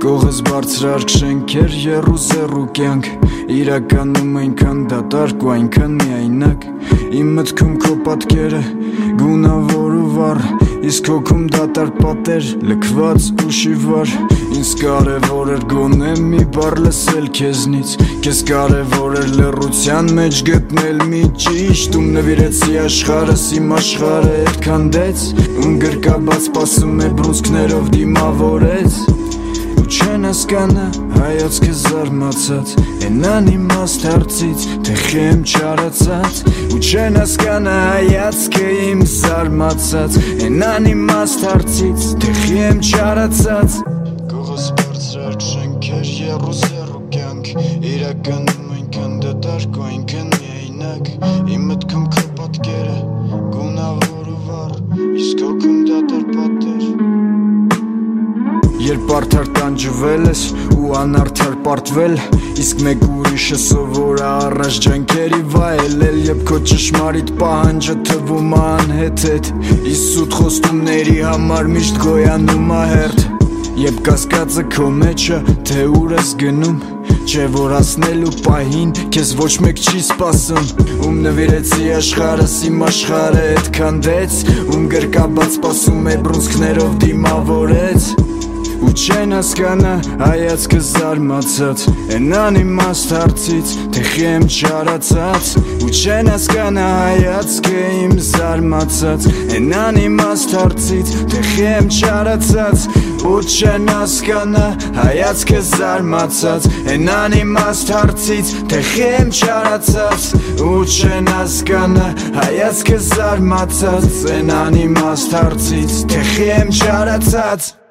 Կողս բարձրարկ շենքեր, եռու կյանք Իրականում այնքան դատարկ ու այնքան միայնակ Իմ մտքում քո պատկերը գունավոր ու վառ Իսկ հոգում դատարկ պատեր, լքված ու շիվար Ինձ կարևոր էր գոնե մի բառ լսել քեզնից Քեզ կարևոր էր լռության մեջ գտնել մի ճիշտ Ում նվիրեցի աշխարհս, իմ աշխարհը այդքան դեց Ում գրկաբաց սպասում է բռունցքներով դիմավորեց Ու չեն հասկանա հայացքը զարմացած Են անիմաստ հարցից, թե խեմ չարացած Ու չեն հասկանա հայացքը իմ զարմացած Են անիմաստ հարցից, թե խեմ չարացած Կողս բարձրարկ շենքեր, եռու կյանք Իրականում այնքան դատարկ ու այնքան միայնակ Իմ մտքում քո պատկերը գունավոր ու վառ Իսկ հոգում դատարկ պատեր Երբ արդար տանջվել ես ու անարդար պարտվել Իսկ մեկ ուրիշը սովոր է առաջ ջանքերի վայելել Երբ քո ճշմարիտ պահանջը թվում է անհեթեթ Իսկ սուտ խոստումների համար միշտ գոյանում է հերթ Երբ կասկածը քո մեջը թե ուր ես գնում Չէ որ հասնելու պահին քեզ ոչ մեկ չի սպասում Ում նվիրեցի աշխարհս իմ աշխարհը այդքան դեց Ում գրկաբաց սպասում է բռունցքներով դիմավորեց Ու չեն հասկանա հայացքը զարմացած Են անիմաստ հարցից, թե խեմ չարացած Ու չեն հասկանա հայացքը իմ զարմացած Են անիմաստ հարցից, թե խեմ չարացած Ու չեն հասկանա հայացքը զարմացած Են անիմաստ հարցից, թե խեմ չարացած Ու չեն հասկանա հայացքը զարմացած Են անիմաստ հարցից, թե խեմ չարացած